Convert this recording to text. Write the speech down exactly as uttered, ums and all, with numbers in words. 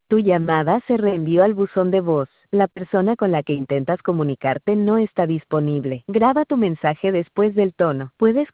Tu llamada se reenvió al buzón de voz. La persona con la que intentas comunicarte no está disponible. Graba tu mensaje después del tono. Puedes